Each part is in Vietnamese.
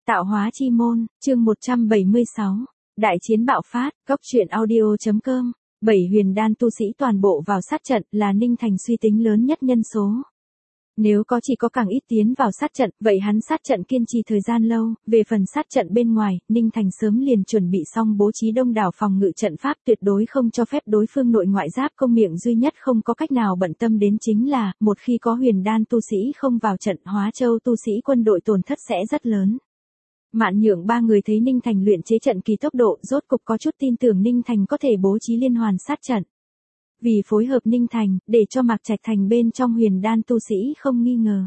Tạo hóa chi môn, chương 176. Đại chiến bạo phát, góc truyện audio.com. 7 huyền đan tu sĩ toàn bộ vào sát trận là Ninh Thành suy tính lớn nhất nhân số. Nếu chỉ có càng ít tiến vào sát trận, vậy hắn sát trận kiên trì thời gian lâu, về phần sát trận bên ngoài, Ninh Thành sớm liền chuẩn bị xong bố trí đông đảo phòng ngự trận pháp tuyệt đối không cho phép đối phương nội ngoại giáp công, miệng duy nhất không có cách nào bận tâm đến chính là, một khi có huyền đan tu sĩ không vào trận, Hóa Châu tu sĩ quân đội tổn thất sẽ rất lớn. Mạn Nhượng ba người thấy Ninh Thành luyện chế trận kỳ tốc độ, rốt cục có chút tin tưởng Ninh Thành có thể bố trí liên hoàn sát trận. Vì phối hợp Ninh Thành, để cho Mạc Trạch Thành bên trong huyền đan tu sĩ không nghi ngờ.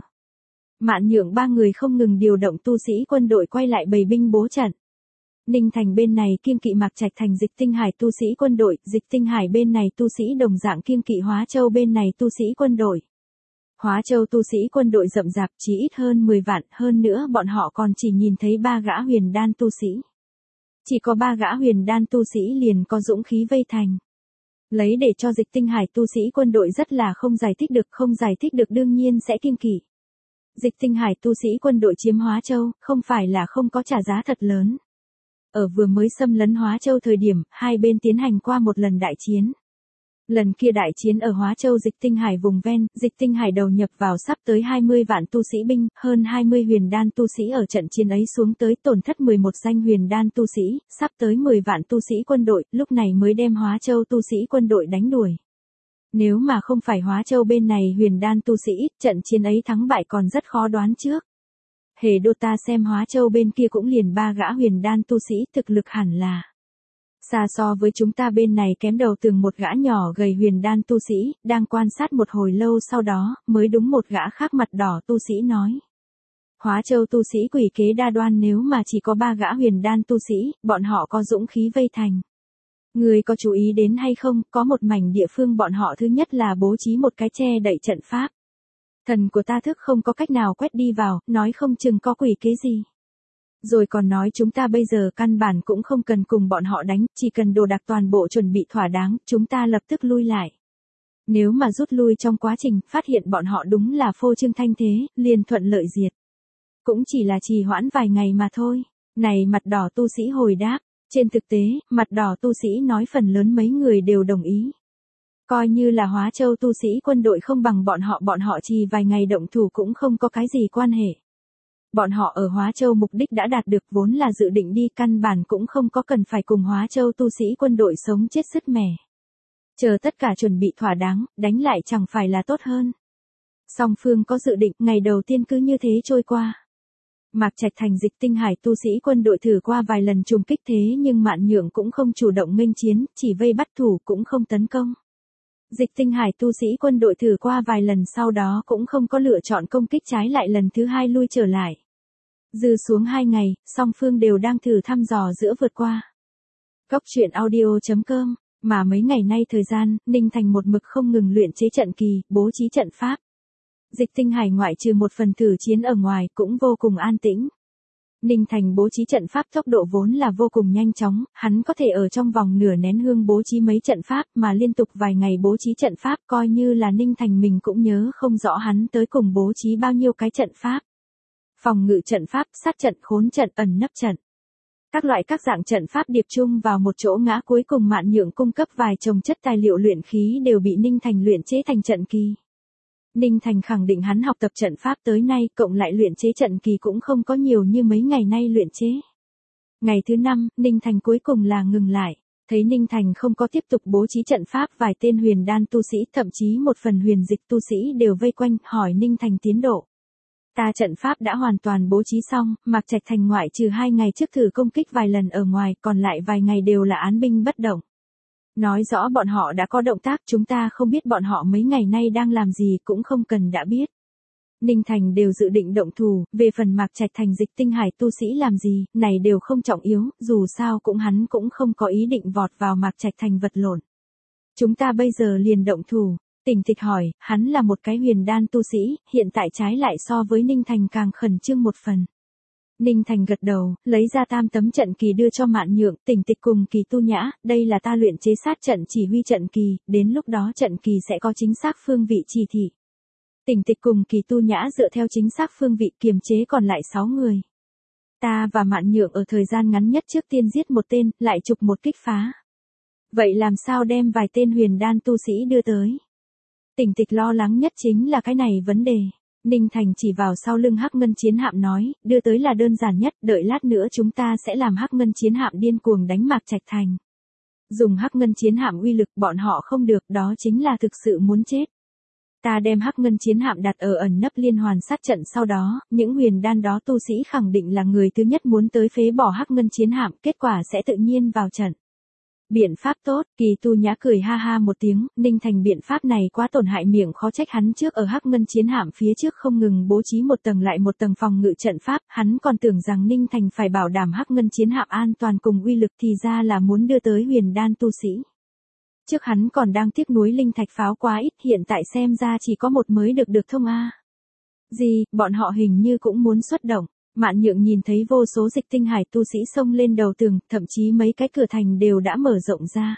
Mạn Nhượng ba người không ngừng điều động tu sĩ quân đội quay lại bày binh bố trận. Ninh Thành bên này kiêng kỵ Mạc Trạch Thành Dịch Tinh Hải tu sĩ quân đội, Dịch Tinh Hải bên này tu sĩ đồng dạng kiêng kỵ Hóa Châu bên này tu sĩ quân đội. Hóa Châu tu sĩ quân đội rậm rạp chỉ ít hơn 10 vạn, hơn nữa bọn họ còn chỉ nhìn thấy 3 gã huyền đan tu sĩ. Chỉ có 3 gã huyền đan tu sĩ liền có dũng khí vây thành. Lấy để cho Dịch Tinh Hải tu sĩ quân đội rất là không giải thích được đương nhiên sẽ kiêng kỵ. Dịch Tinh Hải tu sĩ quân đội chiếm Hóa Châu, không phải là không có trả giá thật lớn. Ở vừa mới xâm lấn Hóa Châu thời điểm, hai bên tiến hành qua một lần đại chiến. Lần kia đại chiến ở Hóa Châu Dịch Tinh Hải vùng ven, Dịch Tinh Hải đầu nhập vào sắp tới 20 vạn tu sĩ binh, hơn 20 huyền đan tu sĩ ở trận chiến ấy xuống tới tổn thất 11 danh huyền đan tu sĩ, sắp tới 10 vạn tu sĩ quân đội, lúc này mới đem Hóa Châu tu sĩ quân đội đánh đuổi. Nếu mà không phải Hóa Châu bên này huyền đan tu sĩ, trận chiến ấy thắng bại còn rất khó đoán trước. Hề đô ta xem Hóa Châu bên kia cũng liền 3 gã huyền đan tu sĩ, thực lực hẳn là xa so với chúng ta bên này kém đầu tường, một gã nhỏ gầy huyền đan tu sĩ, đang quan sát một hồi lâu sau đó, mới đúng một gã khác mặt đỏ tu sĩ nói. Hóa Châu tu sĩ quỷ kế đa đoan, nếu mà chỉ có 3 gã huyền đan tu sĩ, bọn họ có dũng khí vây thành. Người có chú ý đến hay không, có một mảnh địa phương bọn họ thứ nhất là bố trí một cái che đậy trận pháp. Thần của ta thức không có cách nào quét đi vào, nói không chừng có quỷ kế gì. Rồi còn nói chúng ta bây giờ căn bản cũng không cần cùng bọn họ đánh, chỉ cần đồ đạc toàn bộ chuẩn bị thỏa đáng, chúng ta lập tức lui lại. Nếu mà rút lui trong quá trình, phát hiện bọn họ đúng là phô trương thanh thế, liền thuận lợi diệt. Cũng chỉ là trì hoãn vài ngày mà thôi. Này mặt đỏ tu sĩ hồi đáp, trên thực tế, mặt đỏ tu sĩ nói phần lớn mấy người đều đồng ý. Coi như là Hóa Châu tu sĩ quân đội không bằng bọn họ trì vài ngày động thủ cũng không có cái gì quan hệ. Bọn họ ở Hóa Châu mục đích đã đạt được, vốn là dự định đi, căn bản cũng không có cần phải cùng Hóa Châu tu sĩ quân đội sống chết sứt mẻ. Chờ tất cả chuẩn bị thỏa đáng, đánh lại chẳng phải là tốt hơn. Song phương có dự định, ngày đầu tiên cứ như thế trôi qua. Mạc Trạch Thành Dịch Tinh Hải tu sĩ quân đội thử qua vài lần trùng kích, thế nhưng Mạn Nhượng cũng không chủ động nghênh chiến, chỉ vây bắt thủ cũng không tấn công. Dịch Tinh Hải tu sĩ quân đội thử qua vài lần sau đó cũng không có lựa chọn công kích, trái lại lần thứ 2 lui trở lại. Dư xuống 2 ngày, song phương đều đang thử thăm dò giữa vượt qua. Góc truyện audio.com, mà mấy ngày nay thời gian, Ninh Thành một mực không ngừng luyện chế trận kỳ, bố trí trận pháp. Dịch Tinh Hải ngoại trừ một phần thử chiến ở ngoài cũng vô cùng an tĩnh. Ninh Thành bố trí trận pháp tốc độ vốn là vô cùng nhanh chóng, hắn có thể ở trong vòng nửa nén hương bố trí mấy trận pháp, mà liên tục vài ngày bố trí trận pháp, coi như là Ninh Thành mình cũng nhớ không rõ hắn tới cùng bố trí bao nhiêu cái trận pháp. Phòng ngự trận pháp, sát trận, khốn trận, ẩn nấp trận. Các dạng trận pháp điệp chung vào một chỗ, ngã cuối cùng Mạn Nhượng cung cấp vài chồng chất tài liệu luyện khí đều bị Ninh Thành luyện chế thành trận kỳ. Ninh Thành khẳng định hắn học tập trận pháp tới nay, cộng lại luyện chế trận kỳ cũng không có nhiều như mấy ngày nay luyện chế. Ngày thứ 5, Ninh Thành cuối cùng là ngừng lại. Thấy Ninh Thành không có tiếp tục bố trí trận pháp, vài tên huyền đan tu sĩ, thậm chí một phần huyền dịch tu sĩ đều vây quanh, hỏi Ninh Thành tiến độ. Ta trận pháp đã hoàn toàn bố trí xong, Mạc Trạch Thành ngoại trừ 2 ngày trước thử công kích vài lần ở ngoài, còn lại vài ngày đều là án binh bất động. Nói rõ bọn họ đã có động tác, chúng ta không biết bọn họ mấy ngày nay đang làm gì, cũng không cần đã biết. Ninh Thành đều dự định động thủ, về phần Mạc Trạch Thành Dịch Tinh Hải tu sĩ làm gì, này đều không trọng yếu, dù sao hắn cũng không có ý định vọt vào Mạc Trạch Thành vật lộn. Chúng ta bây giờ liền động thủ. Tỉnh Tịch hỏi, hắn là một cái huyền đan tu sĩ, hiện tại trái lại so với Ninh Thành càng khẩn trương một phần. Ninh Thành gật đầu, lấy ra 3 tấm trận kỳ đưa cho Mạn Nhượng, Tỉnh Tịch cùng Kỳ Tu Nhã, đây là ta luyện chế sát trận chỉ huy trận kỳ, đến lúc đó trận kỳ sẽ có chính xác phương vị chỉ thị. Tỉnh Tịch cùng Kỳ Tu Nhã dựa theo chính xác phương vị kiềm chế còn lại 6 người. Ta và Mạn Nhượng ở thời gian ngắn nhất trước tiên giết một tên, lại chụp một kích phá. Vậy làm sao đem vài tên huyền đan tu sĩ đưa tới? Tỉnh Tịch lo lắng nhất chính là cái này vấn đề. Ninh Thành chỉ vào sau lưng Hắc Ngân chiến hạm nói, đưa tới là đơn giản nhất, đợi lát nữa chúng ta sẽ làm Hắc Ngân chiến hạm điên cuồng đánh Mạc Trạch Thành. Dùng Hắc Ngân chiến hạm uy lực bọn họ không được, đó chính là thực sự muốn chết. Ta đem Hắc Ngân chiến hạm đặt ở ẩn nấp liên hoàn sát trận, sau đó, những huyền đan đó tu sĩ khẳng định là người thứ nhất muốn tới phế bỏ Hắc Ngân chiến hạm, kết quả sẽ tự nhiên vào trận. Biện pháp tốt, Kỳ Tu Nhã cười ha ha một tiếng, Ninh Thành biện pháp này quá tổn hại, miệng khó trách hắn trước ở Hắc Ngân chiến hạm phía trước không ngừng bố trí một tầng lại một tầng phòng ngự trận pháp, hắn còn tưởng rằng Ninh Thành phải bảo đảm Hắc Ngân chiến hạm an toàn cùng uy lực, thì ra là muốn đưa tới huyền đan tu sĩ. Trước hắn còn đang tiếc nuối linh thạch pháo quá ít, hiện tại xem ra chỉ có một mới được thông a. Gì, bọn họ hình như cũng muốn xuất động. Mạn Nhượng nhìn thấy vô số dịch tinh hải tu sĩ xông lên đầu tường, thậm chí mấy cái cửa thành đều đã mở rộng ra.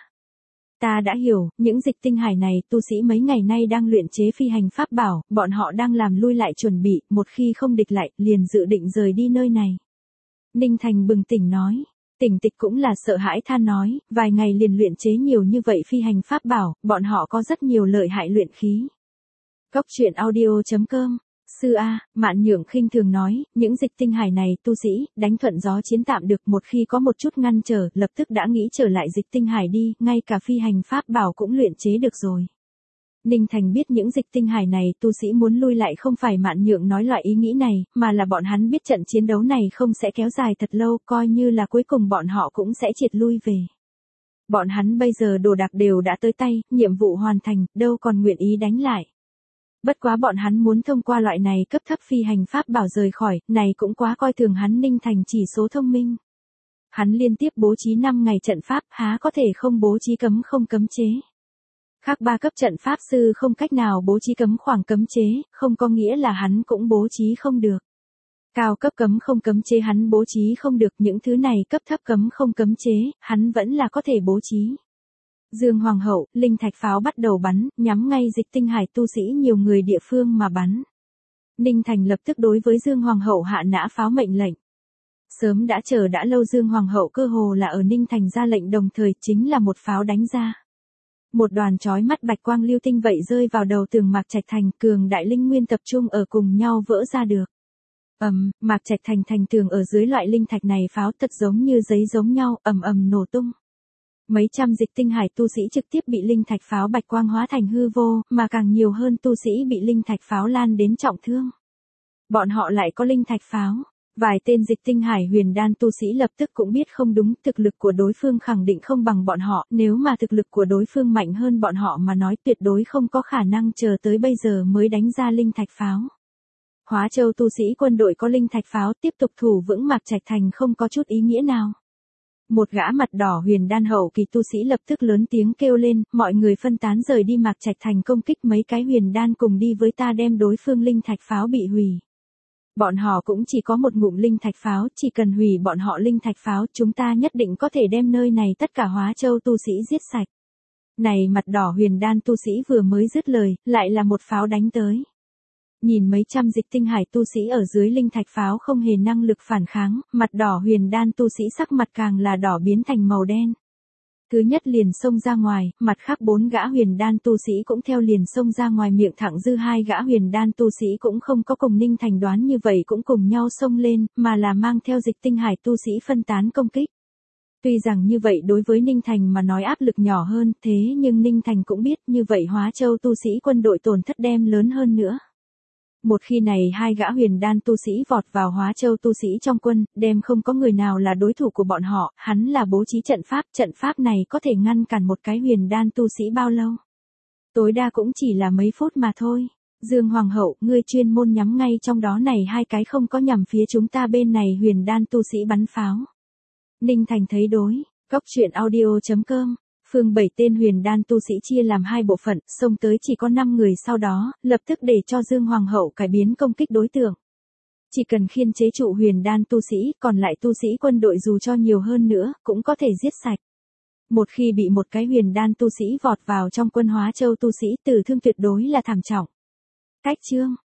Ta đã hiểu, những dịch tinh hải này tu sĩ mấy ngày nay đang luyện chế phi hành pháp bảo, bọn họ đang làm lui lại chuẩn bị, một khi không địch lại, liền dự định rời đi nơi này. Ninh Thành bừng tỉnh nói. Tỉnh Tịch cũng là sợ hãi than nói, vài ngày liền luyện chế nhiều như vậy phi hành pháp bảo, bọn họ có rất nhiều lợi hại luyện khí. Góc truyện audio.com. Sư A, Mạn Nhượng khinh thường nói, những dịch tinh hải này tu sĩ, đánh thuận gió chiến tạm được, một khi có một chút ngăn trở, lập tức đã nghĩ trở lại dịch tinh hải đi, ngay cả phi hành pháp bảo cũng luyện chế được rồi. Ninh Thành biết những dịch tinh hải này tu sĩ muốn lui lại không phải Mạn Nhượng nói loại ý nghĩ này, mà là bọn hắn biết trận chiến đấu này không sẽ kéo dài thật lâu, coi như là cuối cùng bọn họ cũng sẽ triệt lui về. Bọn hắn bây giờ đồ đạc đều đã tới tay, nhiệm vụ hoàn thành, đâu còn nguyện ý đánh lại. Bất quá bọn hắn muốn thông qua loại này cấp thấp phi hành pháp bảo rời khỏi, này cũng quá coi thường hắn. Ninh Thành chỉ số thông minh. Hắn liên tiếp bố trí 5 ngày trận pháp, há có thể không bố trí cấm không cấm chế. Khác 3 cấp trận pháp sư không cách nào bố trí cấm khoảng cấm chế, không có nghĩa là hắn cũng bố trí không được. Cao cấp cấm không cấm chế hắn bố trí không được, những thứ này cấp thấp cấm không cấm chế, hắn vẫn là có thể bố trí. Dương Hoàng hậu, linh thạch pháo bắt đầu bắn, nhắm ngay dịch tinh hải tu sĩ nhiều người địa phương mà bắn. Ninh Thành lập tức đối với Dương Hoàng hậu hạ nã pháo mệnh lệnh. Sớm đã chờ đã lâu, Dương Hoàng hậu cơ hồ là ở Ninh Thành ra lệnh đồng thời, chính là một pháo đánh ra. Một đoàn chói mắt bạch quang lưu tinh vậy rơi vào đầu tường Mạc Trạch Thành, cường đại linh nguyên tập trung ở cùng nhau vỡ ra được. Mạc Trạch Thành thành tường ở dưới loại linh thạch này pháo thật giống như giấy giống nhau, nổ tung. Mấy trăm dịch tinh hải tu sĩ trực tiếp bị linh thạch pháo bạch quang hóa thành hư vô, mà càng nhiều hơn tu sĩ bị linh thạch pháo lan đến trọng thương. Bọn họ lại có linh thạch pháo. Vài tên dịch tinh hải huyền đan tu sĩ lập tức cũng biết không đúng, thực lực của đối phương khẳng định không bằng bọn họ, nếu mà thực lực của đối phương mạnh hơn bọn họ mà nói, tuyệt đối không có khả năng chờ tới bây giờ mới đánh ra linh thạch pháo. Hóa Châu tu sĩ quân đội có linh thạch pháo tiếp tục thủ vững Mạc Trạch Thành không có chút ý nghĩa nào. Một gã mặt đỏ huyền đan hậu kỳ tu sĩ lập tức lớn tiếng kêu lên, mọi người phân tán rời đi Mạc Trạch Thành công kích mấy cái huyền đan cùng đi với ta đem đối phương linh thạch pháo bị hủy. Bọn họ cũng chỉ có một ngụm linh thạch pháo, chỉ cần hủy bọn họ linh thạch pháo, chúng ta nhất định có thể đem nơi này tất cả Hóa Châu tu sĩ giết sạch. Này mặt đỏ huyền đan tu sĩ vừa mới dứt lời, lại là một pháo đánh tới. Nhìn mấy trăm dịch tinh hải tu sĩ ở dưới linh thạch pháo không hề năng lực phản kháng, mặt đỏ huyền đan tu sĩ sắc mặt càng là đỏ biến thành màu đen. Thứ nhất liền xông ra ngoài, mặt khác 4 gã huyền đan tu sĩ cũng theo liền xông ra ngoài, miệng thẳng dư 2 gã huyền đan tu sĩ cũng không có cùng Ninh Thành đoán như vậy cũng cùng nhau xông lên, mà là mang theo dịch tinh hải tu sĩ phân tán công kích. Tuy rằng như vậy đối với Ninh Thành mà nói áp lực nhỏ hơn, thế nhưng Ninh Thành cũng biết như vậy Hóa Châu tu sĩ quân đội tổn thất đem lớn hơn nữa. Một khi này 2 gã huyền đan tu sĩ vọt vào Hóa Châu tu sĩ trong quân, đem không có người nào là đối thủ của bọn họ, hắn là bố trí trận pháp này có thể ngăn cản một cái huyền đan tu sĩ bao lâu? Tối đa cũng chỉ là mấy phút mà thôi. Dương Hoàng hậu, ngươi chuyên môn nhắm ngay trong đó này 2 cái không có nhằm phía chúng ta bên này huyền đan tu sĩ bắn pháo. Ninh Thành thấy đối, góc truyện audio.com. Phương 7 tên huyền đan tu sĩ chia làm 2 bộ phận, xông tới chỉ có 5 người, sau đó, lập tức để cho Dương Hoàng hậu cải biến công kích đối tượng. Chỉ cần khiên chế trụ huyền đan tu sĩ, còn lại tu sĩ quân đội dù cho nhiều hơn nữa, cũng có thể giết sạch. Một khi bị một cái huyền đan tu sĩ vọt vào trong quân Hóa Châu tu sĩ, tử thương tuyệt đối là thảm trọng. Cách chương